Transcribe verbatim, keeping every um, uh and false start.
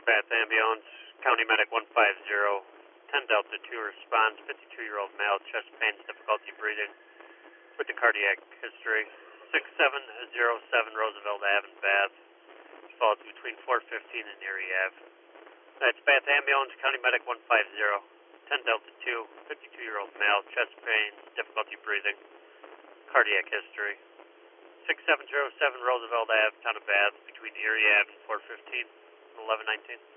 Bath Ambulance, County Medic one five zero, ten Delta two responds, fifty-two-year-old male, chest pains, difficulty breathing, with the cardiac history. six seven zero seven Roosevelt Avenue, Bath. Falls between four fifteen and Erie Avenue. That's Bath Ambulance, County Medic one five zero, ten Delta two, fifty-two-year-old male, chest pains, difficulty breathing, cardiac history. six seven zero seven Roosevelt Avenue, Town of Bath, between Erie Avenue and four fifteen and eleven nineteen.